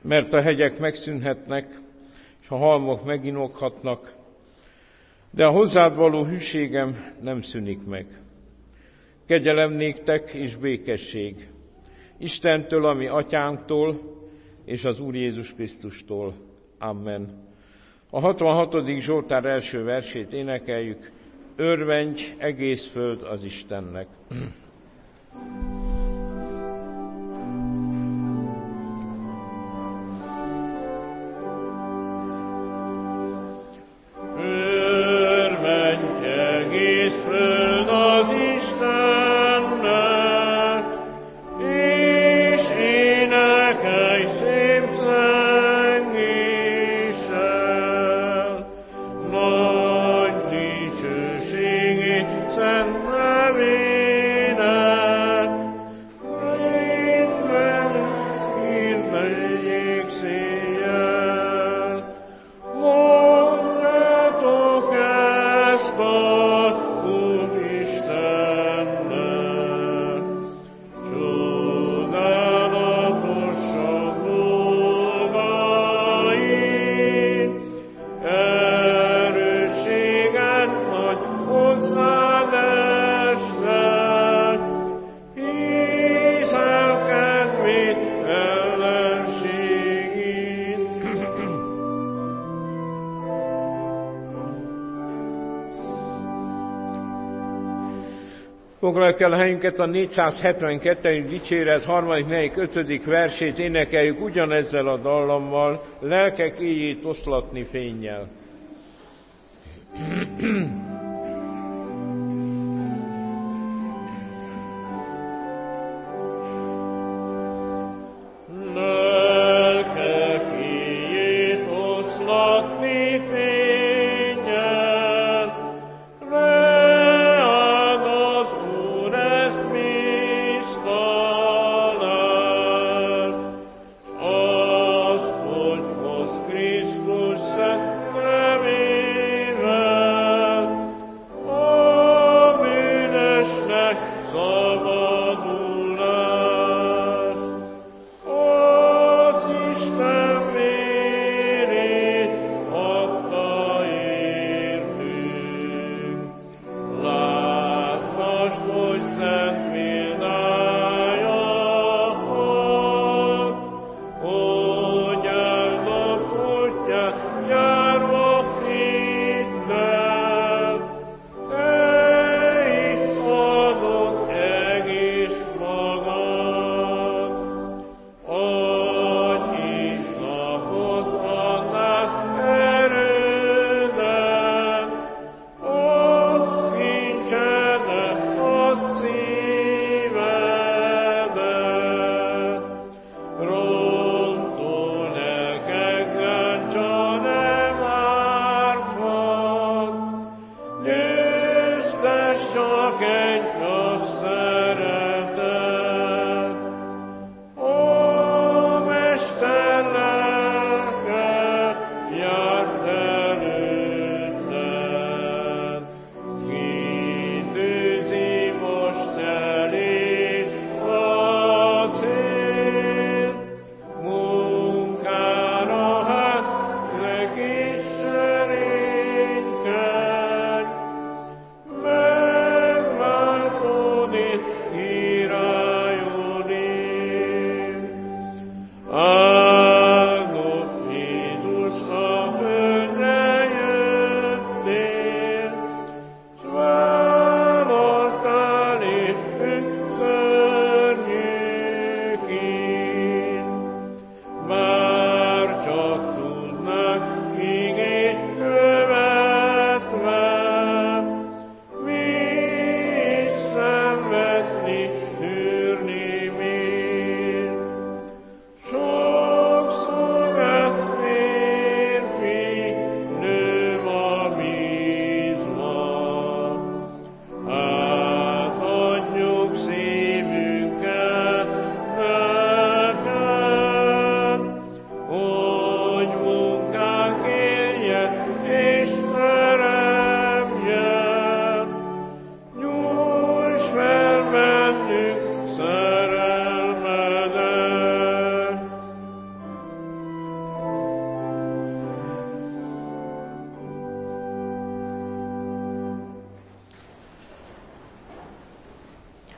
mert a hegyek megszűnhetnek, és a halmok meginokhatnak, de a hozzád való hűségem nem szűnik meg. Kegyelem néktek és békesség Istentől, a mi atyánktól, és az Úr Jézus Krisztustól. Amen. A 66. Zsoltár első versét énekeljük. Örvendj egész föld az Istennek. Foglaljuk el a helyünket, a 472. dicséret 3., 4., 5. versét énekeljük ugyanezzel a dallammal, lelkek éjjét oszlatni fénnyel. Krisztus szent nevével,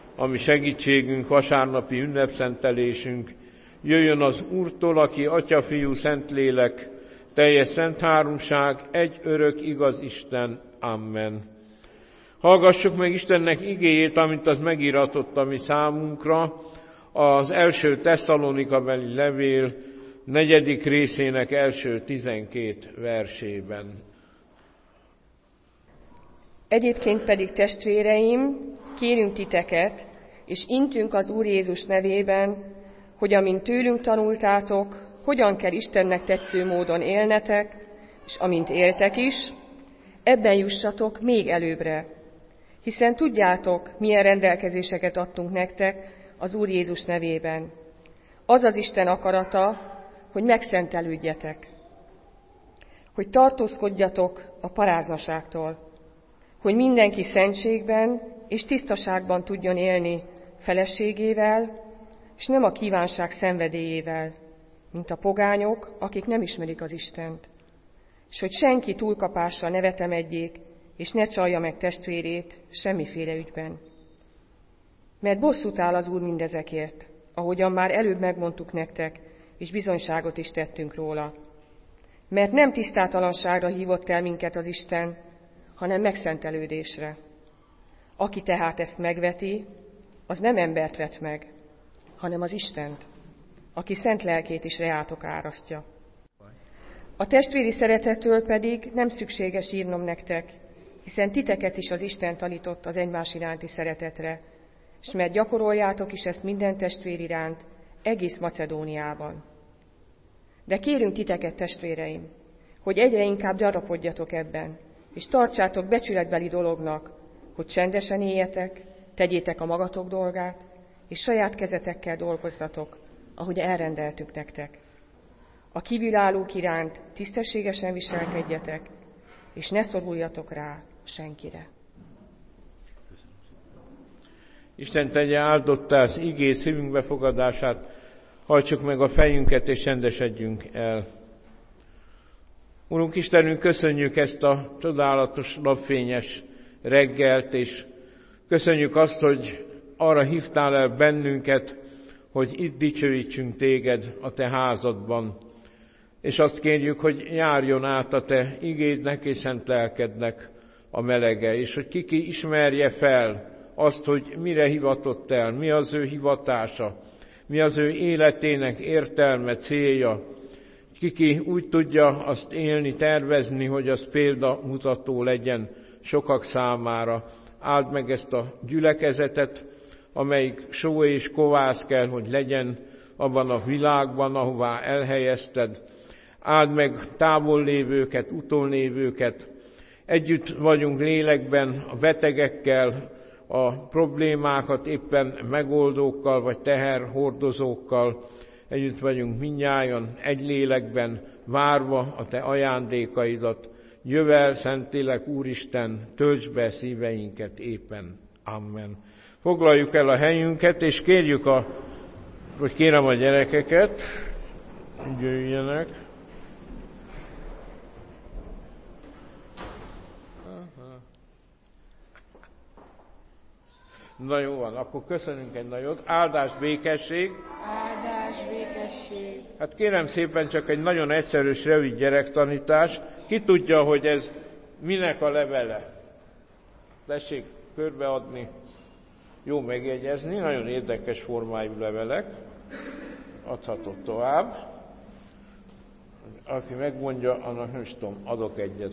ami segítségünk, vasárnapi ünnepszentelésünk, jöjjön az Úrtól, aki Atya, Fiú, Szentlélek, teljes szent háromság, egy örök igaz Isten. Amen. Hallgassuk meg Istennek igéjét, amint az megíratott a mi számunkra, az első Tesszalonikabeli levél 4. részének első 12 versében. Egyébként pedig, testvéreim, kérünk titeket, és intünk az Úr Jézus nevében, hogy amint tőlünk tanultátok, hogyan kell Istennek tetsző módon élnetek, és amint éltek is, ebben jussatok még előbbre. Hiszen tudjátok, milyen rendelkezéseket adtunk nektek az Úr Jézus nevében. Az az Isten akarata, hogy megszentelődjetek, hogy tartózkodjatok a paráznaságtól, hogy mindenki szentségben és tisztaságban tudjon élni feleségével, és nem a kívánság szenvedélyével, mint a pogányok, akik nem ismerik az Istent, és hogy senki túlkapással ne vetemedjék, és ne csalja meg testvérét semmiféle ügyben. Mert bosszút áll az Úr mindezekért, ahogyan már előbb megmondtuk nektek, és bizonyságot is tettünk róla. Mert nem tisztátalanságra hívott el minket az Isten, hanem megszentelődésre. Aki tehát ezt megveti, az nem embert vet meg, hanem az Istent, aki szent lelkét is reátok árasztja. A testvéri szeretettől pedig nem szükséges írnom nektek, hiszen titeket is az Isten tanított az egymás iránti szeretetre, és mert gyakoroljátok is ezt minden testvér iránt, egész Macedóniában. De kérünk titeket, testvéreim, hogy egyre inkább gyarapodjatok ebben, és tartsátok becsületbeli dolognak, hogy csendesen éljetek, tegyétek a magatok dolgát, és saját kezetekkel dolgozzatok, ahogy elrendeltük nektek. A kívülállók iránt tisztességesen viselkedjetek, és ne szoruljatok rá senkire. Isten tegye áldottá az igé szívünk befogadását, hajtsuk meg a fejünket, és csendesedjünk el. Urunk Istenünk, köszönjük ezt a csodálatos, napfényes reggelt, és köszönjük azt, hogy arra hívtál el bennünket, hogy itt dicsőítsünk téged a te házadban. És azt kérjük, hogy járjon át a te igédnek és szent lelkednek a melege, és hogy ki ismerje fel azt, hogy mire hivatott el, mi az ő hivatása, mi az ő életének értelme, célja. Ki úgy tudja azt élni, tervezni, hogy az példamutató legyen sokak számára. Áld meg ezt a gyülekezetet, amelyik só és kovász kell, hogy legyen abban a világban, ahová elhelyezted. Áld meg távol lévőket, utol lévőket. Együtt vagyunk lélekben a betegekkel, a problémákat éppen megoldókkal, vagy teherhordozókkal. Együtt vagyunk mindnyájan egy lélekben, várva a te ajándékaidat. Jövel, Szentlélek, Úristen, töltsd be szíveinket éppen. Amen. Foglaljuk el a helyünket, és kérem a gyerekeket, jöjjenek. Na jó van, akkor köszönünk egy nagyot. Áldás, békesség. Áldás, békesség. Hát kérem szépen, csak egy nagyon egyszerű, rövid gyerektanítás. Ki tudja, hogy ez minek a levele? Tessék körbeadni. Jó megjegyezni, nagyon érdekes formájú levelek. Adhatok tovább. Aki megmondja, annak nem is tudom, adok egyet.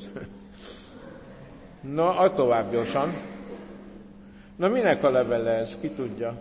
Na, add tovább gyorsan. Na, minek a levele ez? Ki tudja?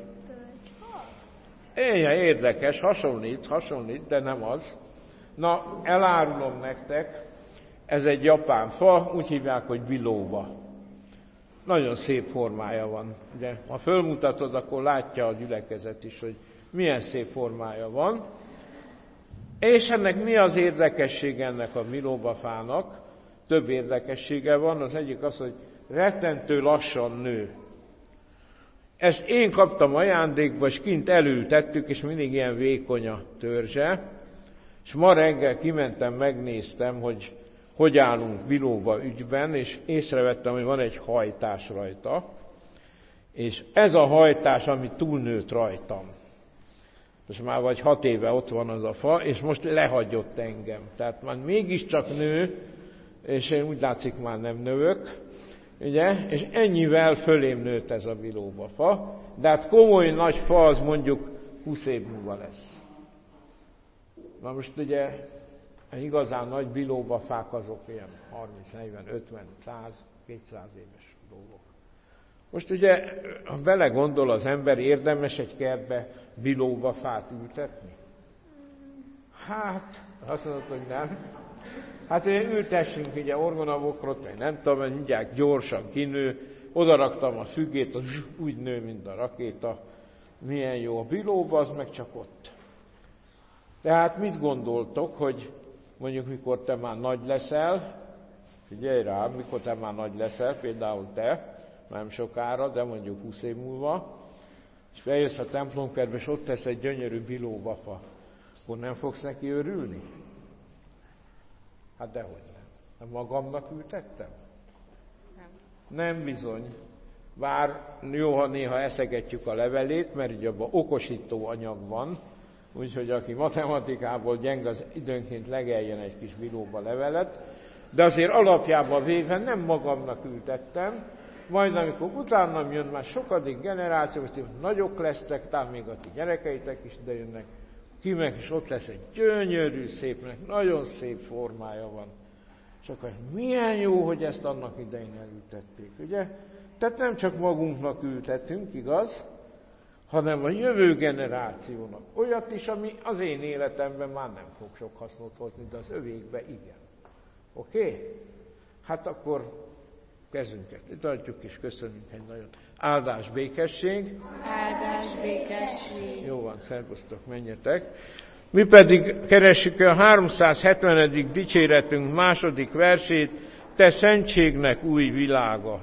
Érdekes, hasonlít, de nem az. Na, elárulom nektek, ez egy japán fa, úgy hívják, hogy bilóva. Nagyon szép formája van. Ugye, ha fölmutatod, akkor látja a gyülekezet is, hogy milyen szép formája van. És ennek mi az érdekessége ennek a bilóbafának? Több érdekessége van. Az egyik az, hogy rettentő lassan nő. Ezt én kaptam ajándékba, és kint elültettük, és mindig ilyen vékony a törzse. És ma reggel kimentem, megnéztem, hogy állunk bilóba ügyben, és észrevettem, hogy van egy hajtás rajta. És ez a hajtás, ami túlnőtt rajtam. Most már vagy 6 éve ott van az a fa, és most lehagyott engem. Tehát már mégiscsak nő, és én úgy látszik már nem növök, ugye? És ennyivel fölém nőtt ez a bilóbafa, de hát komoly nagy fa az mondjuk 20 év múlva lesz. Na most ugye igazán nagy bilóbafák azok ilyen 30, 40, 50, 100, 200 éves dolgok. Most ugye, ha belegondol az ember, érdemes egy kertbe bilóbafát ültetni? Hát, azt mondod, hogy nem. Hát ugye ültessünk ugye orgonabokrot, vagy nem tudom, mindjárt gyorsan kinő, odaraktam a fügét, az úgy nő, mint a rakéta. Milyen jó a bilóba, az meg csak ott. Tehát mit gondoltok, hogy mondjuk mikor te már nagy leszel, figyelj rám, mikor te már nagy leszel, például te, nem sokára, de mondjuk 20 év múlva, és bejössz a templomkertbe, és ott tesz egy gyönyörű bilóbafa, akkor nem fogsz neki örülni? Hát dehogy nem. Nem magamnak ültettem? Nem bizony. Bár jó, ha néha eszegetjük a levelét, mert ugye abban okosító anyag van, úgyhogy aki matematikából gyenge, az időnként legeljen egy kis bilóba levelet, de azért alapjában véve nem magamnak ültettem, majd amikor utánam jön már sokadik generáció, hogy nagyok lesztek, talán még a ti gyerekeitek is ide jönnek, kimek is ott lesz egy gyönyörű szépnek, nagyon szép formája van. Csak hogy milyen jó, hogy ezt annak idején elültették, ugye? Tehát nem csak magunknak ültetünk, igaz? Hanem a jövő generációnak. Olyat is, ami az én életemben már nem fog sok hasznot hozni, de az övékbe igen. Oké? Hát akkor kezünket itt adjuk, és köszönjük egy nagyon áldás, békesség. Áldás, békesség. Jó van, szervusztok, menjetek. Mi pedig keressük a 370. dicséretünk második versét, te szentségnek új világa.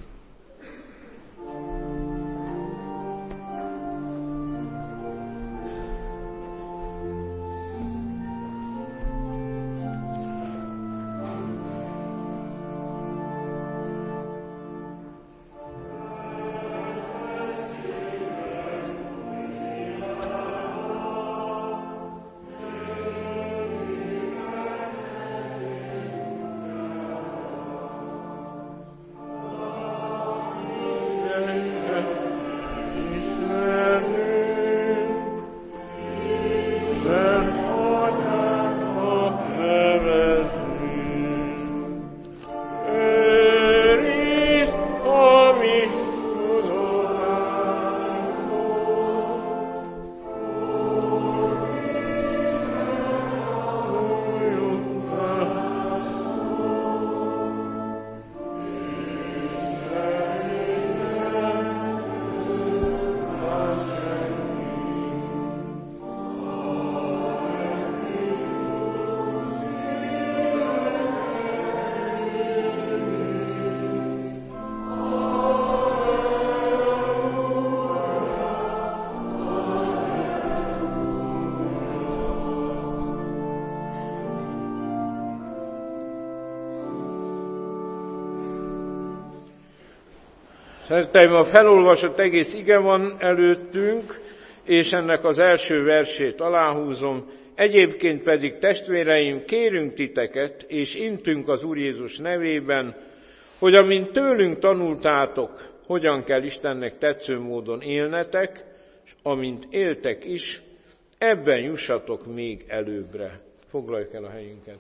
Szereteim, a felolvasott egész ige van előttünk, és ennek az első versét aláhúzom. Egyébként pedig, testvéreim, kérünk titeket, és intünk az Úr Jézus nevében, hogy amint tőlünk tanultátok, hogyan kell Istennek tetsző módon élnetek, és amint éltek is, ebben jussatok még előbbre. Foglaljuk el a helyünket.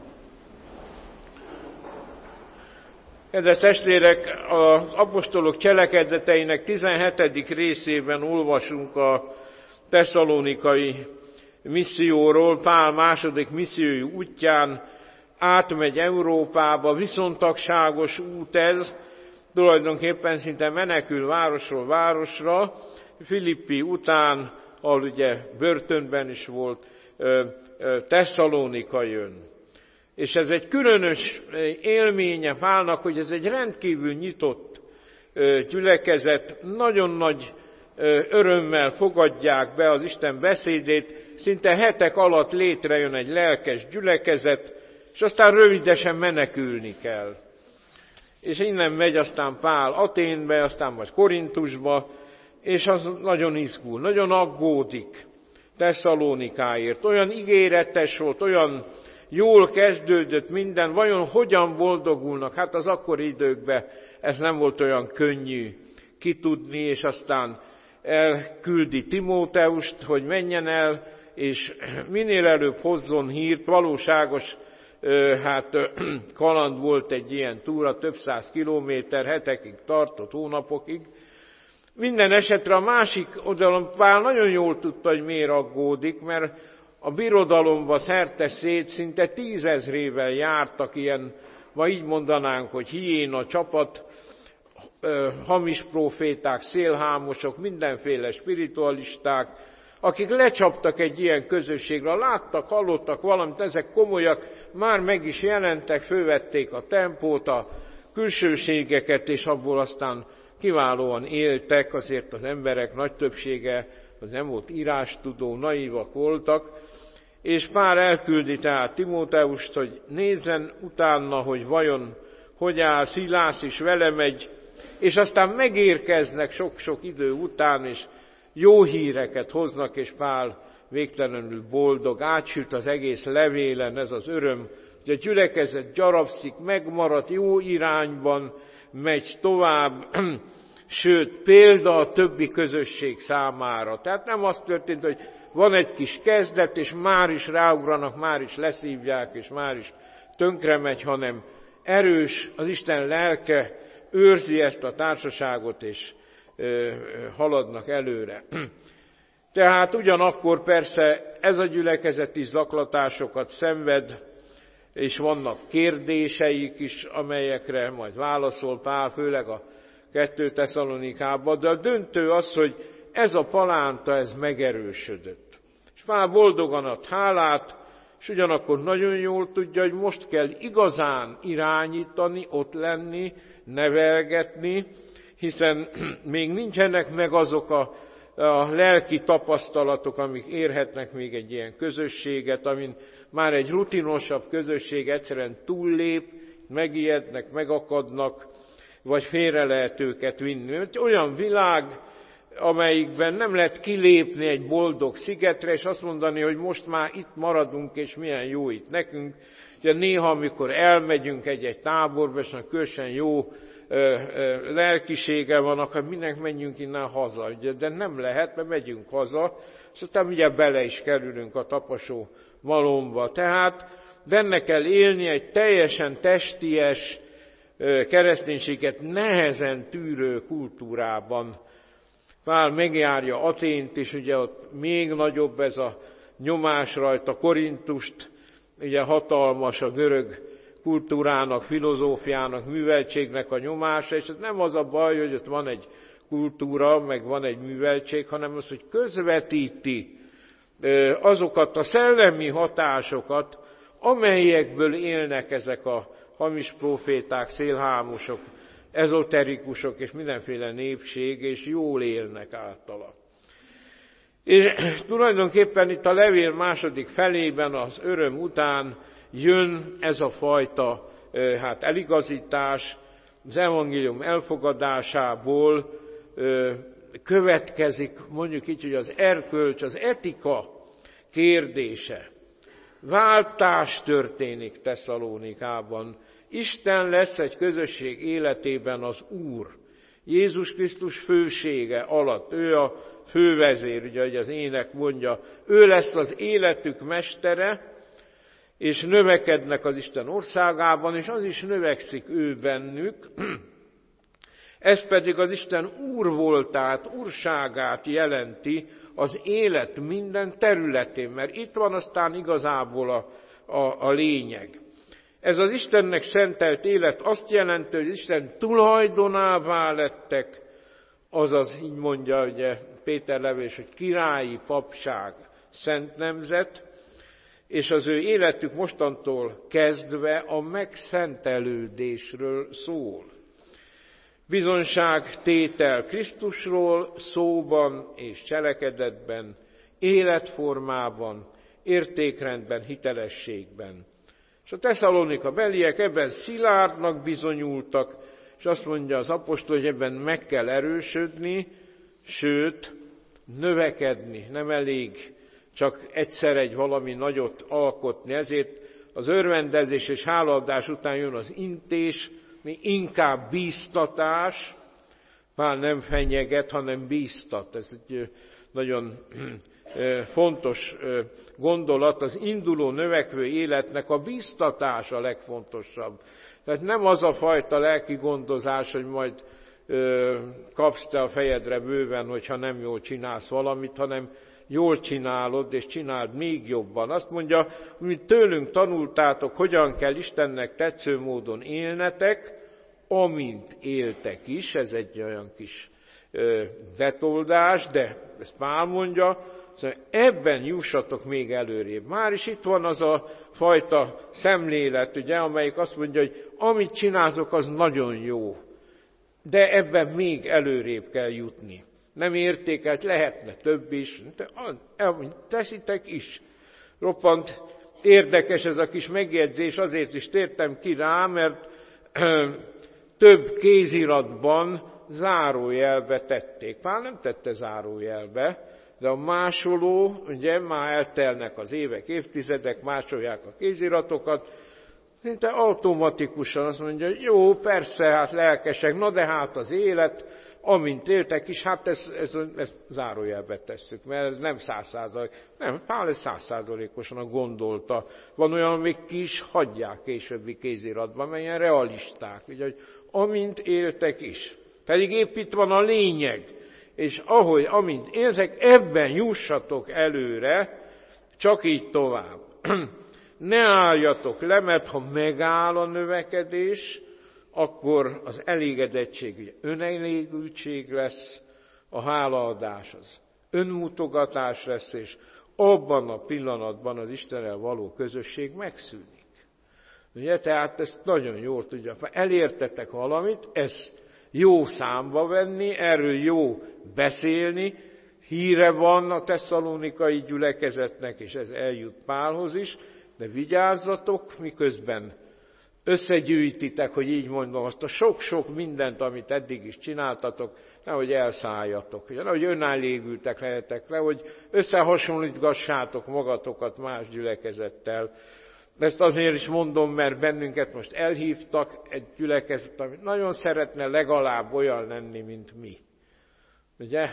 Kedves testvérek, az apostolok cselekedeteinek 17. részében olvasunk a tesszalonikai misszióról. Pál második missziói útján átmegy Európába, viszontagságos út ez, tulajdonképpen szinte menekül városról városra. Filippi után, ahol ugye börtönben is volt, Tesszalonika jön. És ez egy különös élménye Pálnak, hogy ez egy rendkívül nyitott gyülekezet, nagyon nagy örömmel fogadják be az Isten beszédét, szinte hetek alatt létrejön egy lelkes gyülekezet, és aztán rövidesen menekülni kell. és innen megy aztán Pál Athénbe, aztán majd Korintusba, és az nagyon izgul, nagyon aggódik Tesszalónikáért. Olyan ígéretes volt, olyan jól kezdődött minden, vajon hogyan boldogulnak? Hát az akkori időkben ez nem volt olyan könnyű kitudni, és aztán elküldi Timóteust, hogy menjen el, és minél előbb hozzon hírt. Valóságos kaland volt egy ilyen túra, több 100 kilométer, hetekig tartott, hónapokig. Minden esetre a másik oldalon Pál nagyon jól tudta, hogy miért aggódik, mert a birodalomba szerte szét szinte 10 000-ével jártak ilyen, ma így mondanánk, hogy hiéna csapat, hamis próféták, szélhámosok, mindenféle spiritualisták, akik lecsaptak egy ilyen közösségre, láttak, hallottak valamit, ezek komolyak, már meg is jelentek, fölvették a tempót, a külsőségeket, és abból aztán kiválóan éltek, azért az emberek nagy többsége az nem volt írástudó, naívak voltak, és Pál elküldi tehát Timóteust, hogy nézzen utána, hogy vajon hogy áll, Szilász is vele megy, és aztán megérkeznek sok-sok idő után, és jó híreket hoznak, és Pál végtelenül boldog, átsült az egész levélen ez az öröm, hogy a gyülekezet gyarapszik, megmaradt, jó irányban megy tovább, sőt, példa a többi közösség számára. Tehát nem az történt, hogy van egy kis kezdet, és már is ráugranak, már is leszívják, és már is tönkre megy, hanem erős, az Isten lelke őrzi ezt a társaságot, és haladnak előre. Tehát ugyanakkor persze ez a gyülekezet is zaklatásokat szenved, és vannak kérdéseik is, amelyekre majd válaszol Pál, főleg a 2 Tesszalonikában, de a döntő az, hogy ez a palánta, ez megerősödött. És Pál boldogan ad hálát, és ugyanakkor nagyon jól tudja, hogy most kell igazán irányítani, ott lenni, nevelgetni, hiszen még nincsenek meg azok a lelki tapasztalatok, amik érhetnek még egy ilyen közösséget, amin már egy rutinosabb közösség egyszerűen túllép, megijednek, megakadnak, vagy félre lehet őket vinni. Olyan világ, amelyikben nem lehet kilépni egy boldog szigetre, és azt mondani, hogy most már itt maradunk, és milyen jó itt nekünk. Ugye néha, amikor elmegyünk egy táborba, és különösen jó lelkisége van, akkor minek menjünk innen haza. Ugye, de nem lehet, mert megyünk haza, és aztán ugye bele is kerülünk a taposó malomba. Tehát benne kell élni egy teljesen testies, kereszténységet nehezen tűrő kultúrában. Pál megjárja Athént is, ugye ott még nagyobb ez a nyomás rajta, Korintust, ugye hatalmas a görög kultúrának, filozófiának, műveltségnek a nyomása, és ez nem az a baj, hogy ott van egy kultúra, meg van egy műveltség, hanem az, hogy közvetíti azokat a szellemi hatásokat, amelyekből élnek ezek a hamis próféták, szélhámosok, ezoterikusok és mindenféle népség, és jól élnek általa. És tulajdonképpen itt a levél második felében, az öröm után jön ez a fajta eligazítás, az evangélium elfogadásából következik, mondjuk így, hogy az erkölcs, az etika kérdése. Váltás történik Tesszalónikában. Isten lesz egy közösség életében az Úr. Jézus Krisztus fősége alatt, ő a fővezér, ugye, hogy az ének mondja, ő lesz az életük mestere, és növekednek az Isten országában, és az is növekszik ő bennük. Ez pedig az Isten Úr voltát, úrságát jelenti az élet minden területén, mert itt van aztán igazából a lényeg. Ez az Istennek szentelt élet azt jelenti, hogy Isten tulajdonává lettek, azaz így mondja ugye Péter levélés, hogy királyi papság, szent nemzet, és az ő életük mostantól kezdve a megszentelődésről szól. Bizonyságtétel Krisztusról szóban és cselekedetben, életformában, értékrendben, hitelességben. És a Tesszalonika beliek ebben szilárdnak bizonyultak, és azt mondja az apostol, hogy ebben meg kell erősödni, sőt, növekedni. Nem elég csak egyszer egy valami nagyot alkotni. Ezért az örvendezés és hálaadás után jön az intés, mi inkább bíztatás, már nem fenyeget, hanem bíztat. Ez egy nagyon fontos gondolat. Az induló, növekvő életnek a bíztatás a legfontosabb. Tehát nem az a fajta lelki gondozás, hogy majd kapsz te a fejedre bőven, hogyha nem jól csinálsz valamit, hanem jól csinálod, és csináld még jobban. Azt mondja, mint tőlünk tanultátok, hogyan kell Istennek tetsző módon élnetek, amint éltek is. Ez egy olyan kis betoldás, de ezt Pál mondja, szóval ebben jussatok még előrébb. Már is itt van az a fajta szemlélet, ugye, amelyik azt mondja, hogy amit csináltok, az nagyon jó, de ebben még előrébb kell jutni. Nem értékelt, lehetne több is, de amit teszitek is. Roppant érdekes ez a kis megjegyzés, azért is tértem ki rá, mert több kéziratban zárójelbe tették. Pál nem tette zárójelbe, de a másoló, ugye már eltelnek az évek, évtizedek, másolják a kéziratokat, szinte automatikusan azt mondja, hogy jó, persze, hát lelkesek, na de hát az élet, amint éltek is, hát ezt zárójelbe tesszük, mert ez nem 100%, nem, Pál ez 100%-osan gondolta. Van olyan, amik ki is hagyják későbbi kéziratban, melyen realisták, ugye, hogy amint éltek is. Pedig épp itt van a lényeg, és amint éltek, ebben jussatok előre, csak így tovább. Ne álljatok le, mert ha megáll a növekedés, akkor az elégedettség, ugye önelégültség lesz, a hálaadás az önmutogatás lesz, és abban a pillanatban az Istennel való közösség megszűnik. Ugye, tehát ezt nagyon jól tudja. Ha elértetek valamit, ezt jó számba venni, erről jó beszélni, híre van a tesszalonikai gyülekezetnek, és ez eljut Pálhoz is, de vigyázzatok, miközben összegyűjtitek, hogy így mondom, azt a sok-sok mindent, amit eddig is csináltatok, nehogy elszálljatok, nehogy önelégültek lehetek le, hogy összehasonlítgassátok magatokat más gyülekezettel. Ezt azért is mondom, mert bennünket most elhívtak egy gyülekezet, ami nagyon szeretne legalább olyan lenni, mint mi. Ugye?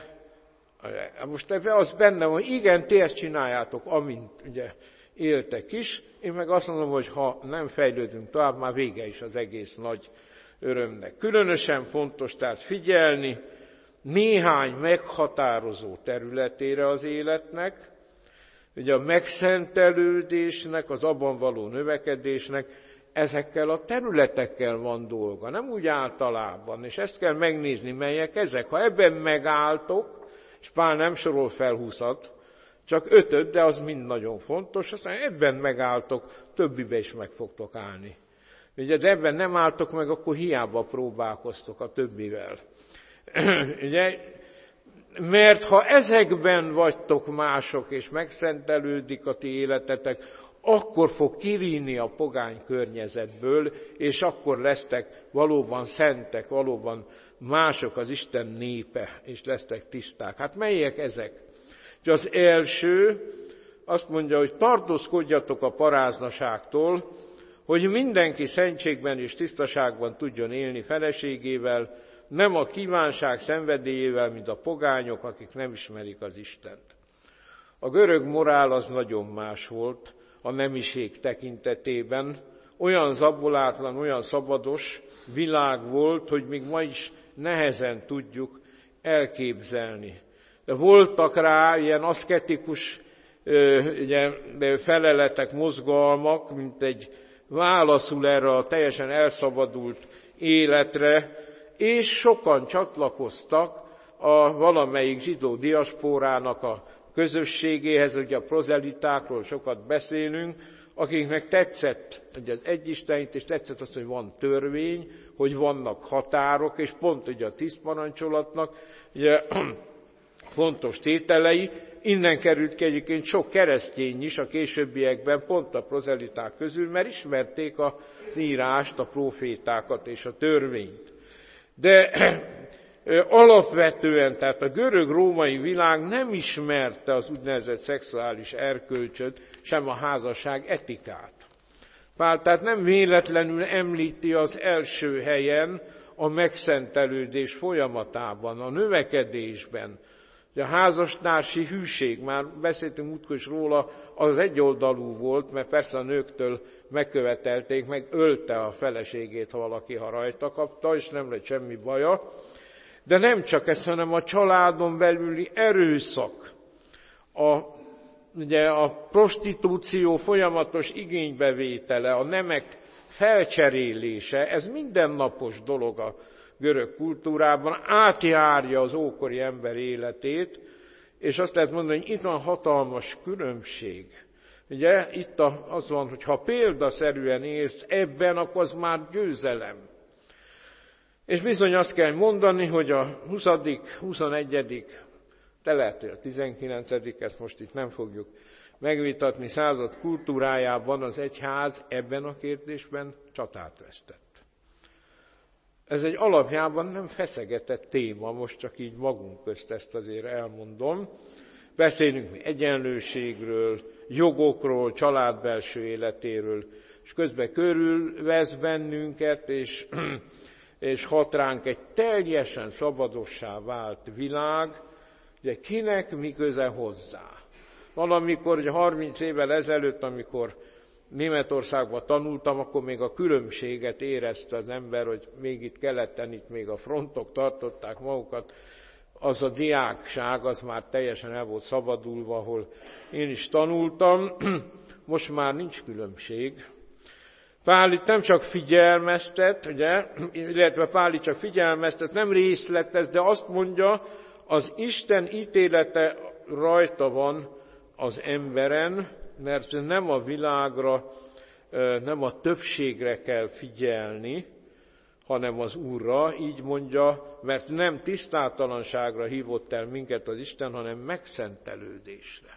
Most ebben az benne van, igen, ti ezt csináljátok, amint ugye éltek is. Én meg azt mondom, hogy ha nem fejlődünk tovább, már vége is az egész nagy örömnek. Különösen fontos tehát figyelni néhány meghatározó területére az életnek, ugye a megszentelődésnek, az abban való növekedésnek, ezekkel a területekkel van dolga, nem úgy általában, és ezt kell megnézni, melyek ezek. Ha ebben megálltok, és Pál nem sorol fel 20-at, csak 5, de az mind nagyon fontos, aztán ebben megálltok, többibe is meg fogtok állni. Ugye, de ebben nem álltok meg, akkor hiába próbálkoztok a többivel. Ugye, mert ha ezekben vagytok mások, és megszentelődik a ti életetek, akkor fog kirínni a pogány környezetből, és akkor lesztek valóban szentek, valóban mások az Isten népe, és lesztek tiszták. Hát melyek ezek? És az első azt mondja, hogy tartózkodjatok a paráznaságtól, hogy mindenki szentségben és tisztaságban tudjon élni feleségével, nem a kívánság szenvedélyével, mint a pogányok, akik nem ismerik az Istent. A görög morál az nagyon más volt a nemiség tekintetében. Olyan zabolátlan, olyan szabados világ volt, hogy még ma is nehezen tudjuk elképzelni. De voltak rá ilyen aszketikus feleletek, mozgalmak, mint egy válaszul erre a teljesen elszabadult életre, és sokan csatlakoztak a valamelyik zsidó diaszpórának a közösségéhez, ugye a prozelitákról sokat beszélünk, akiknek tetszett ugye az egyistenit, és tetszett az, hogy van törvény, hogy vannak határok, és pont ugye a 10 parancsolatnak ugye, fontos tételei. Innen került ki egyébként sok keresztény is a későbbiekben, pont a prozeliták közül, mert ismerték az írást, a prófétákat és a törvényt. De alapvetően, tehát a görög-római világ nem ismerte az úgynevezett szexuális erkölcsöt, sem a házasság etikát. Pál tehát nem véletlenül említi az első helyen a megszentelődés folyamatában, a növekedésben. A házastársi hűség, már beszéltünk múltkor is róla, az egyoldalú volt, mert persze a nőktől megkövetelték, meg ölte a feleségét, ha valaki rajta kapta, és nem lett semmi baja. De nem csak ez, hanem a családon belüli erőszak, ugye a prostitúció folyamatos igénybevétele, a nemek felcserélése, ez mindennapos dolog a görög kultúrában, átjárja az ókori ember életét, és azt lehet mondani, hogy itt van hatalmas különbség. Ugye itt az van, hogy ha példaszerűen élsz ebben, akkor az már győzelem. És bizony azt kell mondani, hogy a 20., 21., de lehet, hogy a 19., ezt most itt nem fogjuk megvitatni, század kultúrájában az egyház ebben a kérdésben csatát vesztett. Ez egy alapjában nem feszegetett téma, most csak így magunk közt ezt azért elmondom. Beszélünk mi egyenlőségről, jogokról, család belső életéről, és közben körülvesz bennünket, és hat ránk egy teljesen szabadossá vált világ, ugye kinek mi köze hozzá. Valamikor, ugye 30 évvel ezelőtt, amikor Németországban tanultam, akkor még a különbséget érezte az ember, hogy még itt keleten, itt még a frontok tartották magukat, az a diákság, az már teljesen el volt szabadulva, ahol én is tanultam. Most már nincs különbség. Pál itt nem csak figyelmeztet, ugye, illetve Pál itt csak figyelmeztet, nem részletez, de azt mondja, az Isten ítélete rajta van az emberen, mert nem a világra, nem a többségre kell figyelni, hanem az Úrra, így mondja, mert nem tisztátalanságra hívott el minket az Isten, hanem megszentelődésre.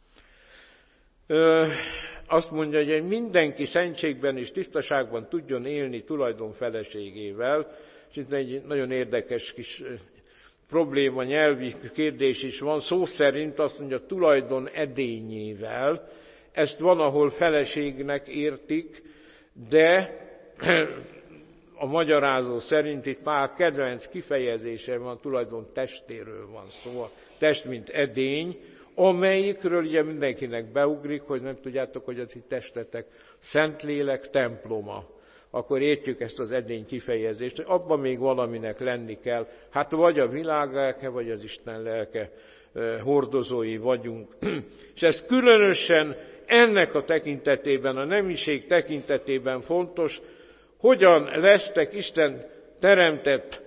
Azt mondja, hogy mindenki szentségben és tisztaságban tudjon élni tulajdon feleségével, és itt egy nagyon érdekes kis probléma, nyelvi kérdés is van, szó szerint azt mondja tulajdon edényével, ezt van, ahol feleségnek értik, de a magyarázó szerint itt Pál kedvenc kifejezése van, tulajdon testéről van szó, a test mint edény, amelyikről ugye mindenkinek beugrik, hogy nem tudjátok, hogy a ti testetek Szentlélek temploma. Akkor értjük ezt az edény kifejezést, hogy abban még valaminek lenni kell. Hát vagy a világ lelke, vagy az Isten lelke hordozói vagyunk. És ez különösen ennek a tekintetében, a nemiség tekintetében fontos, hogyan lesztek Isten teremtett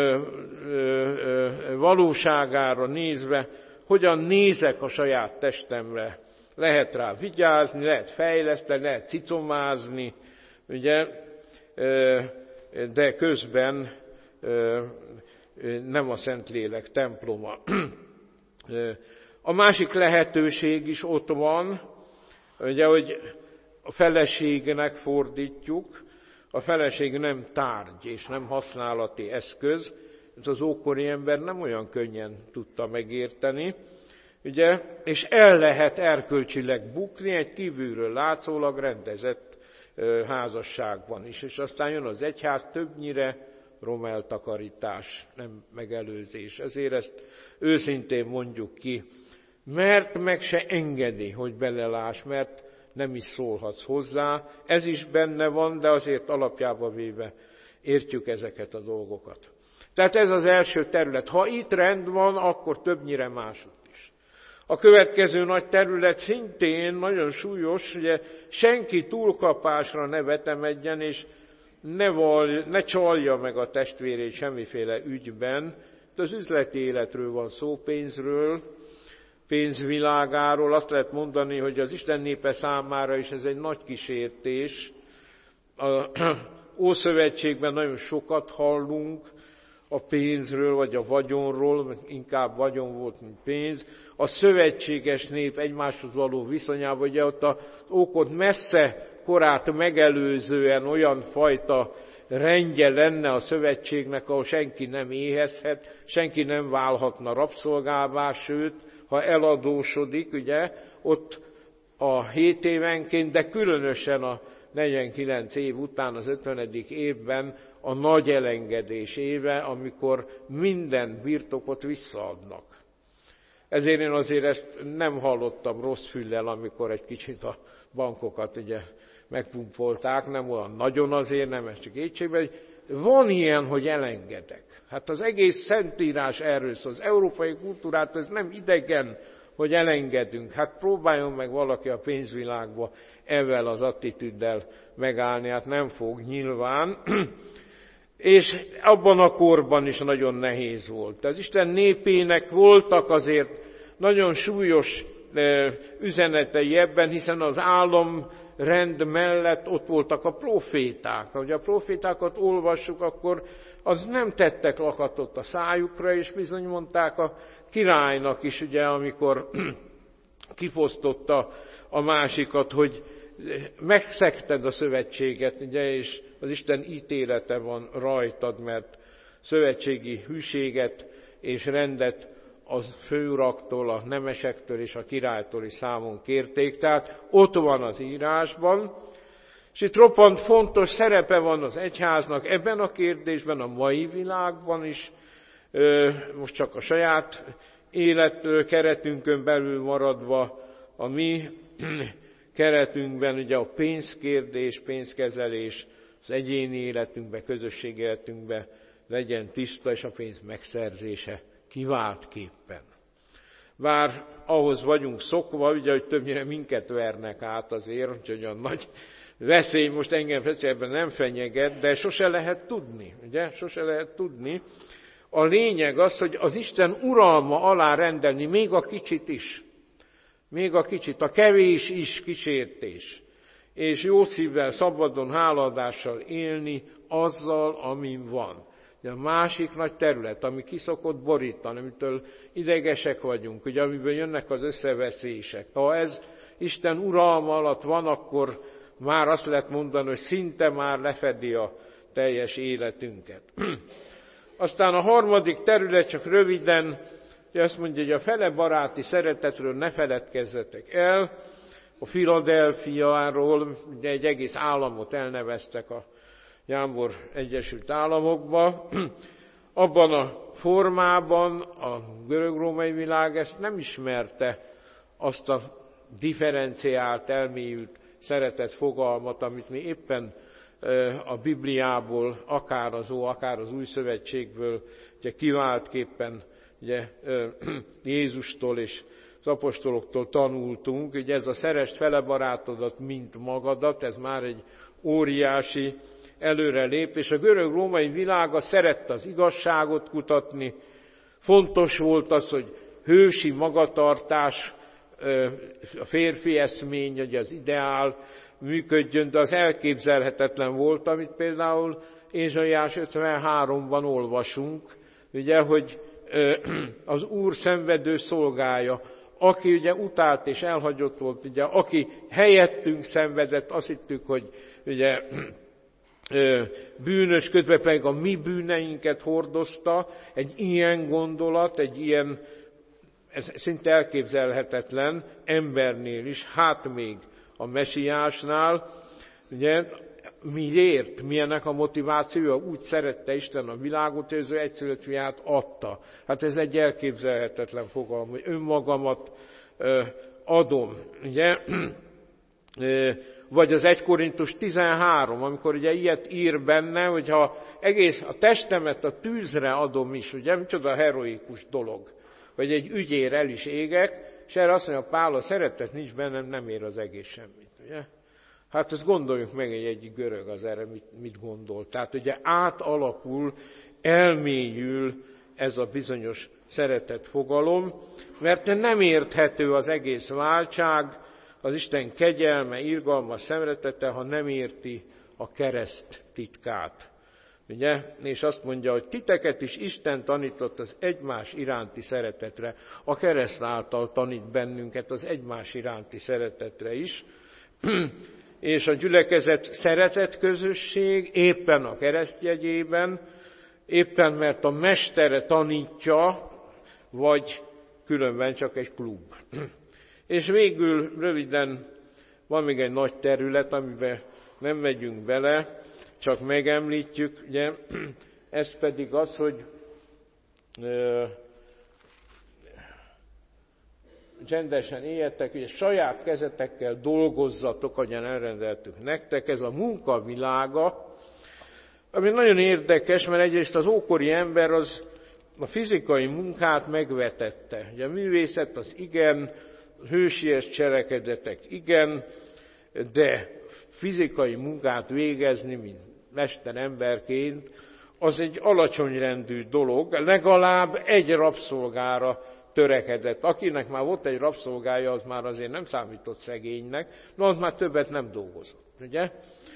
valóságára nézve, hogyan nézek a saját testemre. Lehet rá vigyázni, lehet fejleszteni, lehet cicomázni, ugye, de közben nem a Szentlélek temploma. A másik lehetőség is ott van, ugye, hogy a feleségnek fordítjuk, a feleség nem tárgy és nem használati eszköz, ez az ókori ember nem olyan könnyen tudta megérteni, ugye, és el lehet erkölcsileg bukni egy kívülről látszólag rendezett házasságban is, és aztán jön az egyház, többnyire romeltakarítás, nem megelőzés. Ezért ezt őszintén mondjuk ki, mert meg se engedi, hogy beleláss, mert nem is szólhatsz hozzá. Ez is benne van, de azért alapjába véve értjük ezeket a dolgokat. Tehát ez az első terület. Ha itt rend van, akkor többnyire másutt is. A következő nagy terület szintén nagyon súlyos, ugye senki túlkapásra ne vetemedjen, és ne csalja meg a testvérét semmiféle ügyben. De az üzleti életről van szó, pénzről, pénzvilágáról. Azt lehet mondani, hogy az Isten népe számára is ez egy nagy kísértés. A Ószövetségben nagyon sokat hallunk a pénzről, vagy a vagyonról, inkább vagyon volt, mint pénz. A szövetséges nép egymáshoz való viszonyában, ugye ott az ókot messze korát megelőzően olyan fajta rendje lenne a szövetségnek, ahol senki nem éhezhet, senki nem válhatna rabszolgává, sőt, ha eladósodik, ugye, ott a 7 évenként, de különösen a 49 év után, az 50. évben a nagy elengedés éve, amikor minden birtokot visszaadnak. Ezért én azért ezt nem hallottam rossz füllel, amikor egy kicsit a bankokat ugye megpumpolták, nem olyan nagyon azért, nem ez csak kétségbe, hogy van ilyen, hogy elengedek. Hát az egész Szentírás erről szól, az európai kultúrát, ez nem idegen, hogy elengedünk. Hát próbáljon meg valaki a pénzvilágba ezzel az attitűddel megállni, hát nem fog nyilván. És abban a korban is nagyon nehéz volt. Az Isten népének voltak azért nagyon súlyos üzenetei ebben, hiszen az államrend mellett ott voltak a proféták. Ha a profétákat olvassuk, akkor az nem tettek lakatot a szájukra, és bizony mondták a királynak is, ugye, amikor kifosztotta a másikat, hogy megszegted a szövetséget, ugye, és az Isten ítélete van rajtad, mert szövetségi hűséget és rendet az főuraktól, a nemesektől és a királytól is számon kérték. Tehát ott van az írásban, és itt roppant fontos szerepe van az egyháznak ebben a kérdésben, a mai világban is, most csak a saját életkeretünkön belül maradva, a mi keretünkben ugye a pénzkérdés, pénzkezelés, az egyéni életünkben, közösségi életünkben legyen tiszta, és a pénz megszerzése kiváltképpen. Bár ahhoz vagyunk szokva, ugye, hogy többnyire minket vernek át azért, úgyhogy a nagy veszély most engem ebben nem fenyeget, de sose lehet tudni, ugye, sose lehet tudni. A lényeg az, hogy az Isten uralma alá rendelni még a kicsit is. Még a kicsit, a kevés is kísértés. És jó szívvel, szabadon, hálaadással élni azzal, amin van. De a másik nagy terület, ami kiszokott borítani, amitől idegesek vagyunk, ugye, amiből jönnek az összeveszések. Ha ez Isten uralma alatt van, akkor már azt lehet mondani, hogy szinte már lefedi a teljes életünket. Aztán a harmadik terület, csak röviden, azt mondja, hogy a fele baráti szeretetről ne feledkezzetek el. A Philadelphiáról ugye egy egész államot elneveztek a Jámbor Egyesült Államokba. Abban a formában a görög-római világ ezt nem ismerte, azt a differenciált, elmélyült szeretet fogalmat, amit mi éppen a Bibliából, akár az Új Szövetségből ugye kiváltképpen ugye, Jézustól és az apostoloktól tanultunk, hogy ez a szeresd fele barátodat, mint magadat, ez már egy óriási előrelépés. A görög-római világa szerette az igazságot kutatni, fontos volt az, hogy hősi magatartás, a férfi eszmény, hogy az ideál működjön, de az elképzelhetetlen volt, amit például Ézsaiás 53-ban olvasunk, ugye, hogy az Úr szenvedő szolgája, aki ugye utált és elhagyott volt, ugye, aki helyettünk szenvedett, azt hittük, hogy ugye bűnösködve, pedig a mi bűneinket hordozta, egy ilyen gondolat, egy ilyen, ez szinte elképzelhetetlen embernél is, hát még a mesiásnál, ugye, miért, milyennek a motivációja, úgy szerette Isten a világot, hogy az ő egyszülött fiát adta. Hát ez egy elképzelhetetlen fogalom, hogy önmagamat adom, ugye? Vagy az 1 Korintus 13, amikor ugye ilyet ír benne, hogyha egész a testemet a tűzre adom is, ugye, micsoda heroikus dolog, hogy egy ügyér el is égek, és erre azt mondja Pál, a szeretet nincs bennem, nem ér az egész semmit, ugye? Hát ezt gondoljuk meg, egy görög az erre mit gondol. Tehát ugye átalakul, elmélyül ez a bizonyos szeretet fogalom, mert nem érthető az egész váltság, az Isten kegyelme, irgalma, szeretete, ha nem érti a kereszt titkát. Ugye? És azt mondja, hogy titeket is Isten tanított az egymás iránti szeretetre. A kereszt által tanít bennünket az egymás iránti szeretetre is. és a gyülekezet szeretett közösség éppen a keresztjegyében, éppen mert a mestere tanítja, vagy különben csak egy klub. És végül röviden van még egy nagy terület, amiben nem megyünk bele, csak megemlítjük, ugye, ez pedig az, hogy csendesen éljetek, és saját kezetekkel dolgozzatok, ahogyan elrendeltük nektek. Ez a munkavilága, ami nagyon érdekes, mert egyrészt az ókori ember az a fizikai munkát megvetette. Ugye a művészet az igen, hősies cselekedetek igen, de fizikai munkát végezni, mint mesteremberként, az egy alacsony rendű dolog, legalább egy rabszolgára törekedett. Akinek már volt egy rabszolgája, az már azért nem számított szegénynek, de az már többet nem dolgozott, ugye?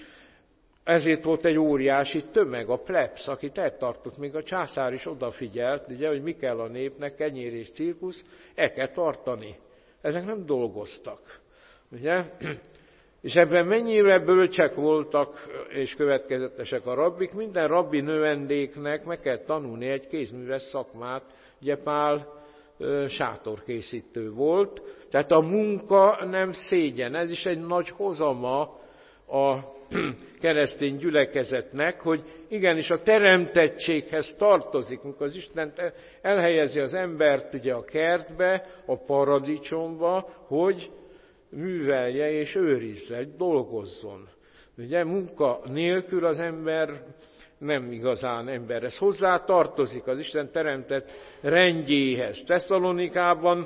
Ezért volt egy óriási tömeg, a plebs, akit eltartott, még a császár is odafigyelt, ugye, hogy mi kell a népnek, kenyér és cirkusz, el kell tartani. Ezek nem dolgoztak, ugye? És ebben mennyire bölcsek voltak és következetesek a rabbik, minden rabbi növendéknek meg kell tanulni egy kézműves szakmát, ugye Pál sátorkészítő volt, tehát a munka nem szégyen, ez is egy nagy hozama a keresztény gyülekezetnek, hogy igenis a teremtettséghez tartozik, amikor az Isten elhelyezi az embert ugye a kertbe, a paradicsomba, hogy művelje és őrizze, dolgozzon. Ugye munka nélkül az ember nem igazán emberhez. Hozzá tartozik az Isten teremtett rendjéhez. Tesszalonikában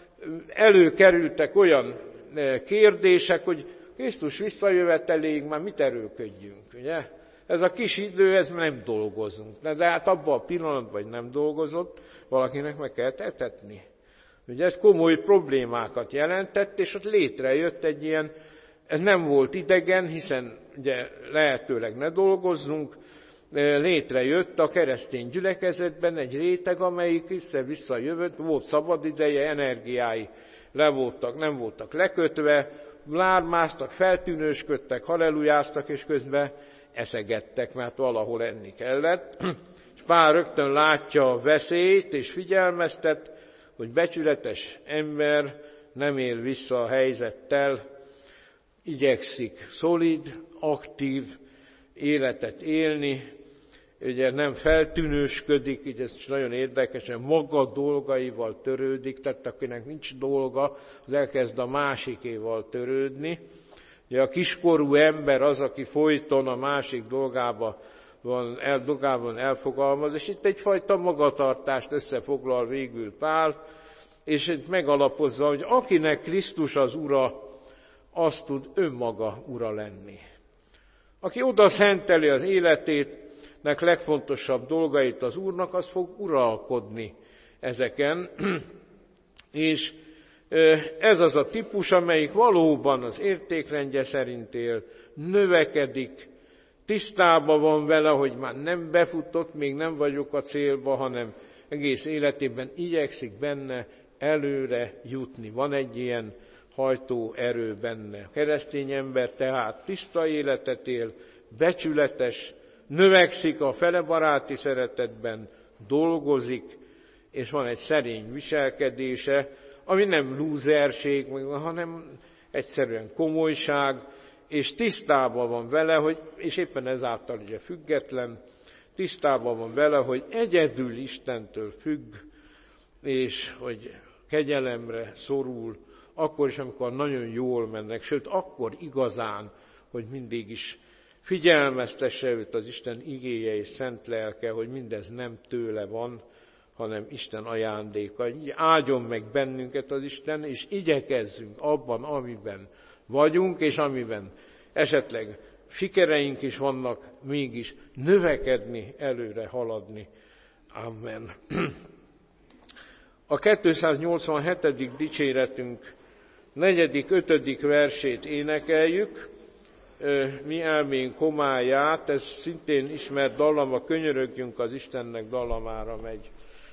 előkerültek olyan kérdések, hogy Krisztus visszajöveteléig már mit erőködjünk, ugye? Ez a kis idő, ez nem dolgozunk. De hát abban a pillanatban, hogy nem dolgozott, valakinek meg kell etetni. Ugye ez komoly problémákat jelentett, és ott létrejött egy ilyen, ez nem volt idegen, hiszen ugye lehetőleg ne dolgozzunk, létrejött a keresztény gyülekezetben egy réteg, amelyik visszajövött, volt szabad ideje, energiái nem voltak lekötve, lármáztak, feltűnősködtek, hallelujáztak, és közben eszegettek, mert valahol enni kellett. És Pál rögtön látja a veszélyt, és figyelmeztet, hogy becsületes ember nem él vissza a helyzettel, igyekszik szolid, aktív életet élni, ugye nem feltűnősködik, így ez nagyon érdekesen, maga dolgaival törődik, tehát akinek nincs dolga, az elkezd a másikéval törődni. Ugye a kiskorú ember az, aki folyton a másik dolgában elfogalmaz, és itt egyfajta magatartást összefoglal végül Pál, és itt megalapozza, hogy akinek Krisztus az Ura, az tud önmaga ura lenni. Aki oda szenteli az életét, legfontosabb dolgait az Úrnak, az fog uralkodni ezeken, és ez az a típus, amelyik valóban az értékrendje szerint él, növekedik, tisztában van vele, hogy már nem befutott, még nem vagyok a célba, hanem egész életében igyekszik benne előre jutni. Van egy ilyen hajtó erő benne. A keresztény ember tehát tiszta életet él, becsületes, növekszik a felebaráti szeretetben, dolgozik, és van egy szerény viselkedése, ami nem lúzerség, hanem egyszerűen komolyság, és tisztában van vele, és éppen ezáltal ugye független, tisztában van vele, hogy egyedül Istentől függ, és hogy kegyelemre szorul, akkor is, amikor nagyon jól mennek, sőt, akkor igazán, hogy mindig is figyelmeztesse őt az Isten igéje és szent lelke, hogy mindez nem tőle van, hanem Isten ajándéka. Így áldjon meg bennünket az Isten, és igyekezzünk abban, amiben vagyunk, és amiben esetleg sikereink is vannak, mégis növekedni, előre haladni. Amen. A 287. dicséretünk 4., 5. versét énekeljük, mi elménk homályát, ez szintén ismert dallam, a Könyörögjünk az Istennek dallamára megy.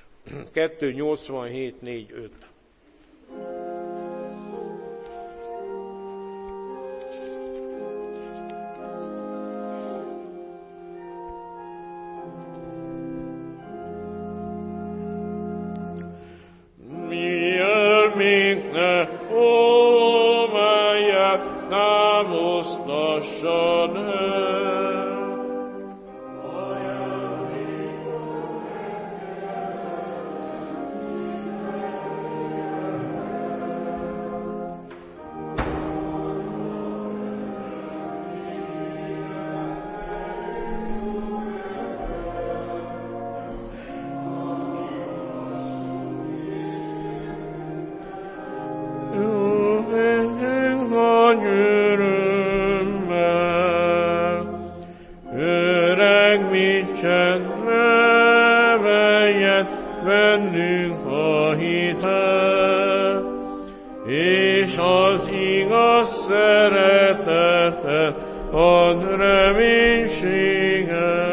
287, 4, 5. ne, melyet támasztasson el. Bennünk a hitet, és az igaz szeretetet ad reménységet.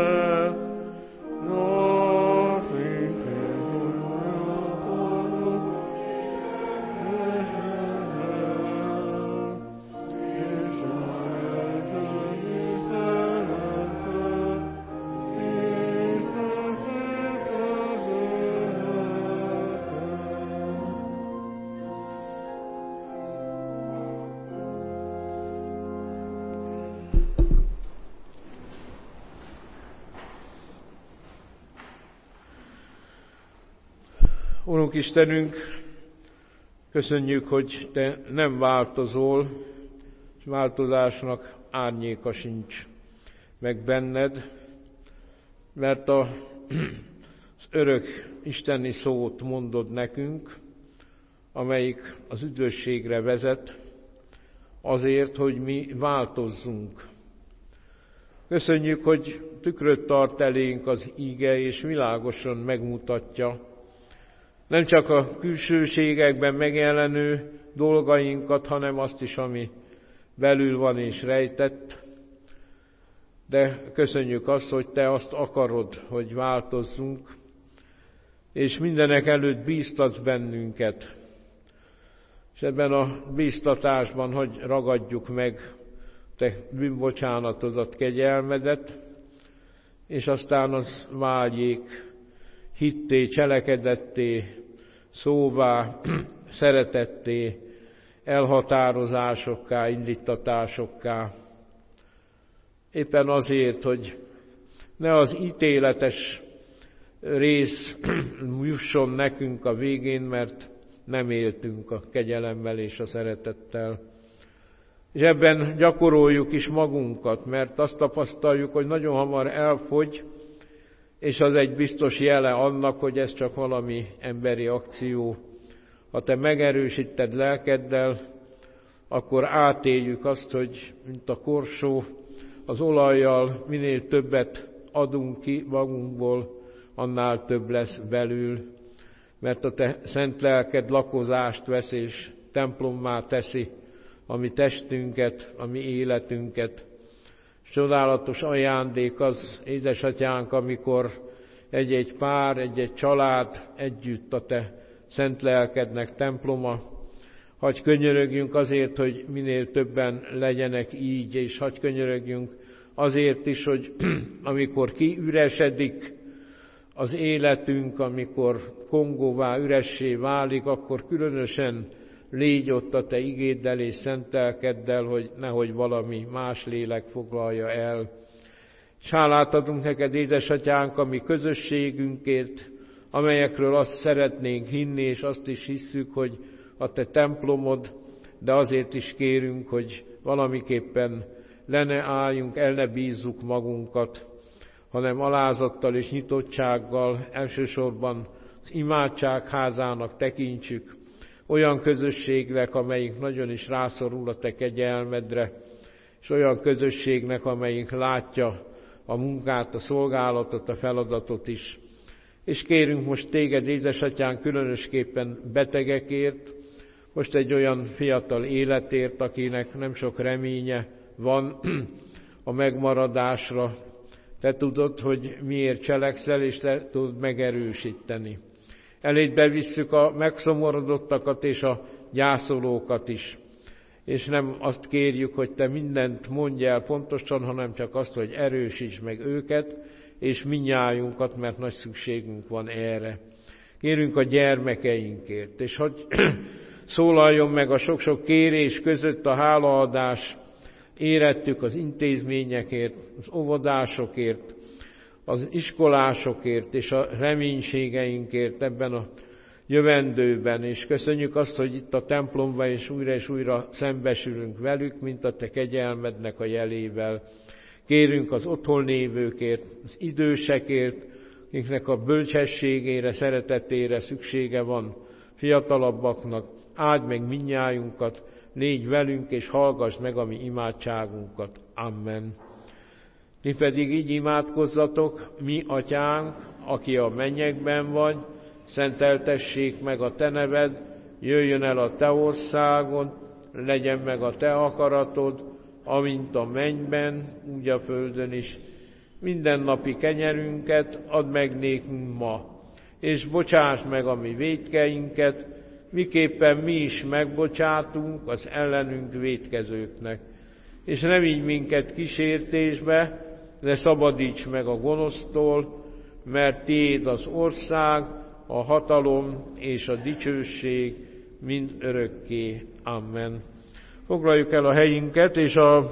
Urunk Istenünk, köszönjük, hogy Te nem változol, és változásnak árnyéka sincs meg benned, mert az örök isteni szót mondod nekünk, amelyik az üdvösségre vezet, azért, hogy mi változzunk. Köszönjük, hogy tükröt tart elénk az íge, és világosan megmutatja, nem csak a külsőségekben megjelenő dolgainkat, hanem azt is, ami belül van és rejtett. De köszönjük azt, hogy Te azt akarod, hogy változzunk, és mindenek előtt bíztatsz bennünket. És ebben a bíztatásban, hogy ragadjuk meg Te bűnbocsánatodat, kegyelmedet, és aztán az váljék hitté, cselekedetté, szóvá, szeretetté, elhatározásokká, indítatásokká. Éppen azért, hogy ne az ítéletes rész jusson nekünk a végén, mert nem éltünk a kegyelemmel és a szeretettel. És ebben gyakoroljuk is magunkat, mert azt tapasztaljuk, hogy nagyon hamar elfogy, és az egy biztos jele annak, hogy ez csak valami emberi akció. Ha Te megerősíted lelkeddel, akkor átéljük azt, hogy mint a korsó, az olajjal minél többet adunk ki magunkból, annál több lesz belül, mert a Te szent lelked lakozást vesz és templommá teszi a mi testünket, a mi életünket. Csodálatos ajándék az, édesatyánk, amikor egy-egy pár, egy-egy család együtt a Te szent lelkednek temploma. Hagy könyörögjünk azért, hogy minél többen legyenek így, és hagy könyörögjünk azért is, hogy amikor kiüresedik az életünk, amikor kongóvá, üressé válik, akkor különösen légy ott a Te igéddel és szent lelkeddel, hogy nehogy valami más lélek foglalja el. És hálát adunk neked, édesatyánk, a mi közösségünkért, amelyekről azt szeretnénk hinni, és azt is hisszük, hogy a Te templomod, de azért is kérünk, hogy valamiképpen le ne álljunk, el ne bízzuk magunkat, hanem alázattal és nyitottsággal elsősorban az imádság házának tekintsük, olyan közösségnek, amelyik nagyon is rászorul a Te kegyelmedre, és olyan közösségnek, amelyik látja a munkát, a szolgálatot, a feladatot is. És kérünk most Téged, édesatyánk, különösképpen betegekért, most egy olyan fiatal életért, akinek nem sok reménye van a megmaradásra. Te tudod, hogy miért cselekszel, és Te tudod megerősíteni. Eléd bevisszük a megszomorodottakat és a gyászolókat is. És nem azt kérjük, hogy Te mindent mondj el pontosan, hanem csak azt, hogy erősíts meg őket, és mindnyájunkat, mert nagy szükségünk van erre. Kérünk a gyermekeinkért, és hogy szólaljon meg a sok-sok kérés között a hálaadás, érettük az intézményekért, az óvodásokért, az iskolásokért és a reménységeinkért ebben a jövendőben, és köszönjük azt, hogy itt a templomban és újra szembesülünk velük, mint a Te kegyelmednek a jelével. Kérünk az otthon lévőkért, az idősekért, akiknek a bölcsességére, szeretetére szüksége van, fiatalabbaknak, áld meg mindnyájunkat, légy velünk, és hallgass meg a mi imádságunkat. Amen. Ti pedig így imádkozzatok: mi atyánk, aki a mennyekben vagy, szenteltessék meg a te neved, jöjjön el a te országod, legyen meg a te akaratod, amint a mennyben, úgy a földön is. Mindennapi kenyerünket add meg nékünk ma, és bocsáss meg a mi vétkeinket, miképpen mi is megbocsátunk az ellenünk vétkezőknek. És ne vigy minket kísértésbe, de szabadíts meg a gonosztól, mert tiéd az ország, a hatalom és a dicsőség mind örökké. Amen. Foglaljuk el a helyünket, és a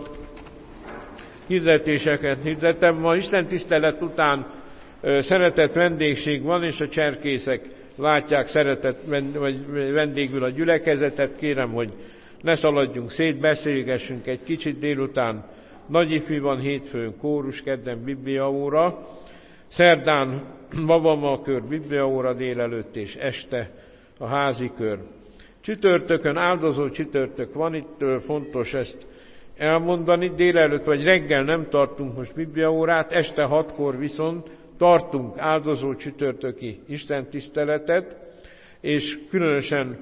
hirdetéseket hirdetem. Ma Isten tisztelet után szeretett vendégség van, és a cserkészek látják szeretett vendégül a gyülekezetet. Kérem, hogy ne szaladjunk szét, beszélgessünk egy kicsit. Délután nagyifi van, hétfőn kórus, kedden bibliaóra, szerdán babammakör, bibliaóra délelőtt és este a házi kör. Csütörtökön áldozó csütörtök van, itt fontos ezt elmondani. Délelőtt vagy reggel nem tartunk most bibliaórát, este 6-kor viszont tartunk áldozó csütörtöki istentiszteletet, és különösen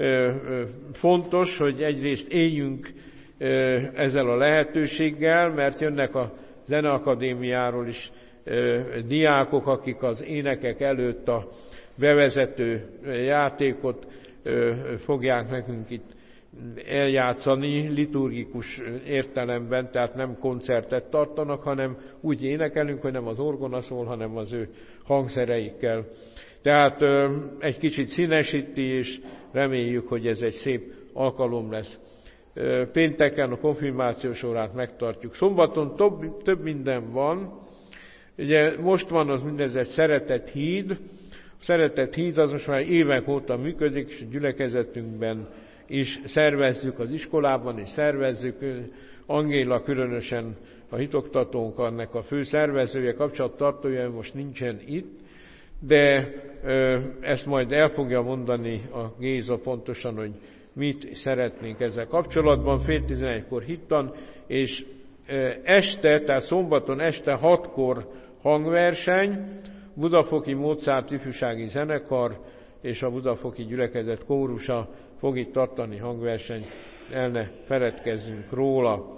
fontos, hogy egyrészt éljünk ezzel a lehetőséggel, mert jönnek a Zeneakadémiáról is diákok, akik az énekek előtt a bevezető játékot fogják nekünk itt eljátszani liturgikus értelemben, tehát nem koncertet tartanak, hanem úgy énekelünk, hogy nem az orgona szól, hanem az ő hangszereikkel. Tehát egy kicsit színesíti, és reméljük, hogy ez egy szép alkalom lesz. Pénteken a konfirmációs órát megtartjuk. Szombaton több minden van. Ugye most van az mindezett Szeretett híd. A Szeretett híd az most már évek óta működik, és a gyülekezetünkben is szervezzük, az iskolában is szervezzük. Angéla különösen a hitoktatónk, annak a fő szervezője, kapcsolattartója most nincsen itt, de ezt majd el fogja mondani a Géza pontosan, hogy mit szeretnénk ezzel kapcsolatban. 10:11-kor hittan, és este, tehát szombaton este 6-kor hangverseny, Budafoki Mozart ifjúsági zenekar és a Budafoki gyülekezet kórusa fog itt tartani hangversenyt, el ne feledkezzünk róla.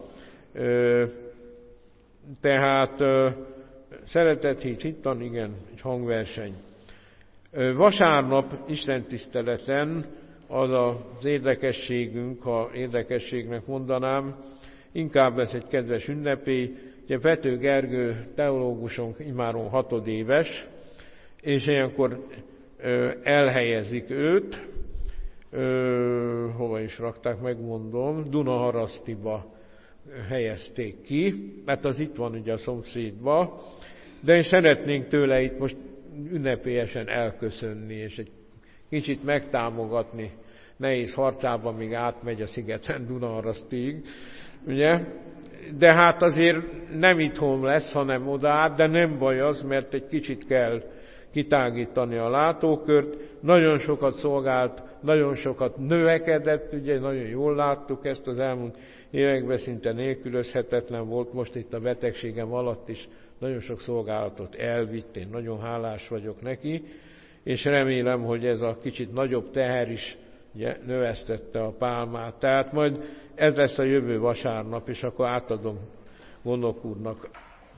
Tehát Szeretett híd hittan, igen, egy hangverseny. Vasárnap istentiszteleten az az érdekességünk, ha érdekességnek mondanám, inkább ez egy kedves ünnepély. Ugye Vető Gergő teológusunk immáron 6 éves, és ilyenkor elhelyezik őt, hova is rakták, megmondom, Dunaharasztiba helyezték ki, mert az itt van ugye a szomszédba, de én szeretnénk tőle itt most ünnepélyesen elköszönni, és egy kicsit megtámogatni nehéz harcában, míg átmegy a szigeten Dunaharasztig, ugye? De hát azért nem itthon lesz, hanem oda át, de nem baj az, mert egy kicsit kell kitágítani a látókört. Nagyon sokat szolgált, nagyon sokat növekedett, ugye nagyon jól láttuk ezt az elmúlt években, szinte nélkülözhetetlen volt, most itt a betegségem alatt is nagyon sok szolgálatot elvitt, én nagyon hálás vagyok neki, és remélem, hogy ez a kicsit nagyobb teher is ugye, növesztette a pálmát. Tehát majd ez lesz a jövő vasárnap, és akkor átadom Gondok úrnak.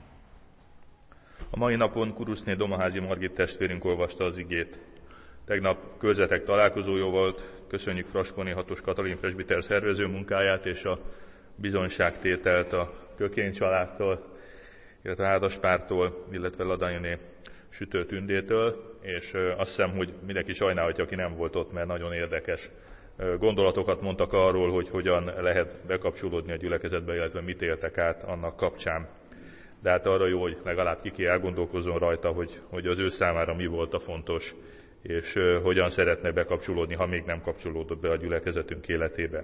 A mai napon Kuruszné Domaházi Margit testvérünk olvasta az igét. Tegnap körzetek találkozója volt, köszönjük Fraskóni Hatos Katalin presbiter szervező munkáját és a bizonyságtételt a Kökény családtól, illetve házaspártól, illetve Ladanyiné Sütő Tündétől, és azt hiszem, hogy mindenki sajnálhatja, aki nem volt ott, mert nagyon érdekes gondolatokat mondtak arról, hogy hogyan lehet bekapcsolódni a gyülekezetbe, illetve mit éltek át annak kapcsán. De hát arra jó, hogy legalább ki elgondolkozzon rajta, hogy az ő számára mi volt a fontos, és hogyan szeretne bekapcsolódni, ha még nem kapcsolódott be a gyülekezetünk életébe.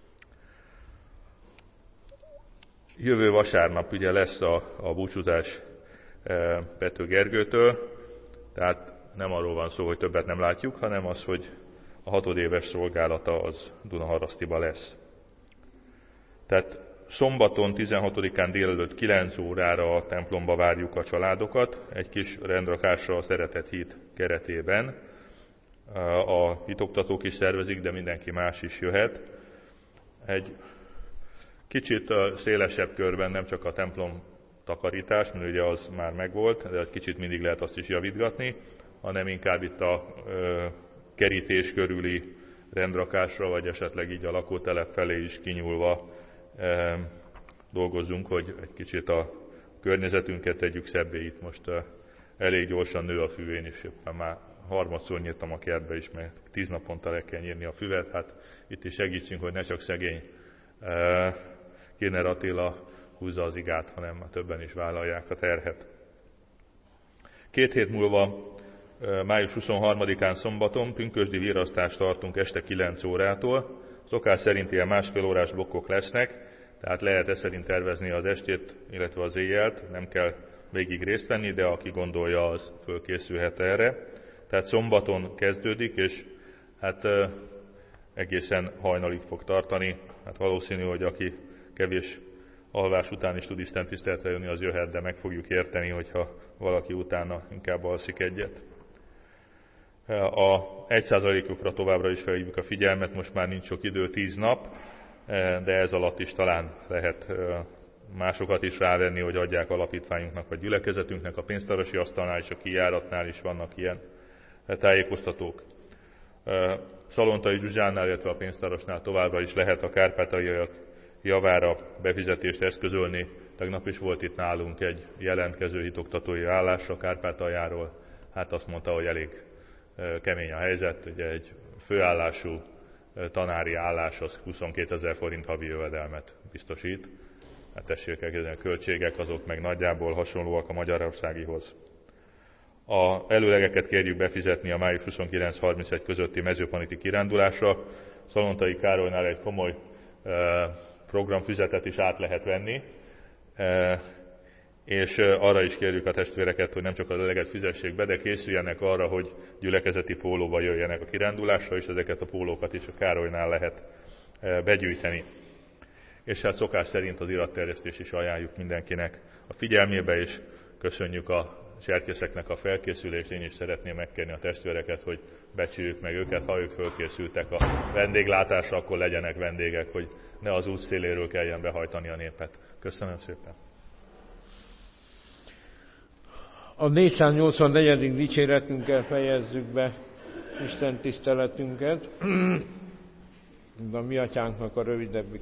Jövő vasárnap ugye lesz a búcsúzás Pető Gergőtől, tehát nem arról van szó, hogy többet nem látjuk, hanem az, hogy a 6 éves szolgálata az Dunaharasztiba lesz. Tehát szombaton 16-án délelőtt 9 órára a templomba várjuk a családokat, egy kis rendrakásra a Szeretett Híd keretében. A hitoktatók is szervezik, de mindenki más is jöhet. Egy kicsit szélesebb körben, nem csak a templom takarítás, mert ugye az már megvolt, de egy kicsit mindig lehet azt is javítgatni, hanem inkább itt a kerítés körüli rendrakásra, vagy esetleg így a lakótelep felé is kinyúlva dolgozzunk, hogy egy kicsit a környezetünket tegyük szebbé. Itt most elég gyorsan nő a fű, én is éppen már harmadszor nyírtam a kertbe is, mert 10 naponta le kell nyírni a füvet. Hát itt is segítsünk, hogy ne csak szegény Kéner Attila húzza az igát, hanem többen is vállalják a terhet. 2 hét múlva, május 23-án szombaton pünkösdi virasztást tartunk este 9 órától. Szokás szerint ilyen 1,5 órás blokkok lesznek, tehát lehet e szerint tervezni az estét, illetve az éjjelt, nem kell végig részt venni, de aki gondolja, az fölkészülhet erre. Tehát szombaton kezdődik, és hát egészen hajnalig fog tartani. Hát valószínű, hogy aki kevés alvás után is tud istentiszteletre jönni, az jöhet, de meg fogjuk érteni, hogyha valaki utána inkább alszik egyet. A 1%-ukra továbbra is felhívjuk a figyelmet, most már nincs sok idő, 10 nap, de ez alatt is talán lehet másokat is rávenni, hogy adják alapítványunknak vagy gyülekezetünknek. A pénztárosi asztalnál és a kijáratnál is vannak ilyen tájékoztatók. Szalontai Zsuzsánál, illetve a pénztárosnál továbbra is lehet a kárpátaljaiak javára befizetést eszközölni. Tegnap is volt itt nálunk egy jelentkező hitoktatói állás a Kárpátaljáról. Hát azt mondta, hogy elég kemény a helyzet, ugye egy főállású tanári állás az 22 000 forint havi jövedelmet biztosít. Hát tessék elkezdeni, a költségek azok meg nagyjából hasonlóak a magyarországihoz. A előlegeket kérjük befizetni a május 29-31 közötti mezőpaniti kirándulásra. Szalontai Károlynál egy komoly programfüzetet is át lehet venni, és arra is kérjük a testvéreket, hogy nem csak az eleget fizessék be, de készüljenek arra, hogy gyülekezeti pólóba jöjjenek a kirándulásra, és ezeket a pólókat is a Károlynál lehet begyűjteni. És hát szokás szerint az iratterjesztést is ajánljuk mindenkinek a figyelmébe, és köszönjük a cserkészeknek a felkészülést. Én is szeretném megkérni a testvéreket, hogy becsüljük meg őket, ha ők fölkészültek a vendéglátásra, akkor legyenek vendégek, hogy ne az út széléről kelljen behajtani a népet. Köszönöm szépen! A 484. dicséretünkkel fejezzük be Isten tiszteletünket. A Mi Atyánknak a rövidebb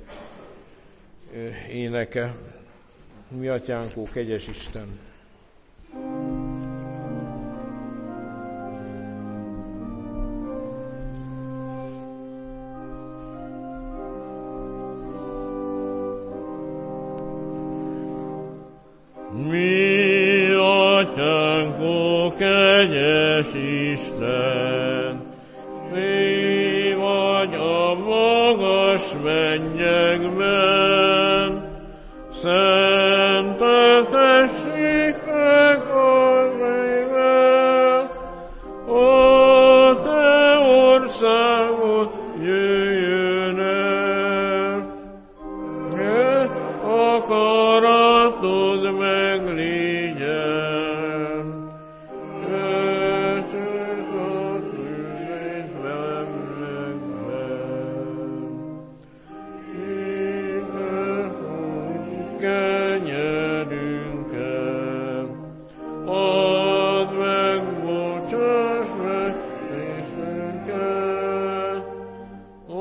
éneke. Mi Atyánk, ó kegyes Isten! Mi Atyánk, ó kegyes Isten, mi vagy a magas mennyekben, szenteltessék meg a neved, ó te országod jöjjön el, akaratod megligyen, köszönjük a tűzét velem, ékesünk kenyerünket, add meg, bocsáss meg részünket,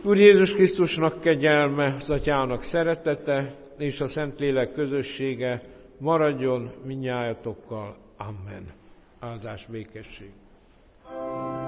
Úr Jézus Krisztusnak kegyelme, az Atyának szeretete és a Szentlélek közössége maradjon mindnyájatokkal. Amen. Áldás, békesség.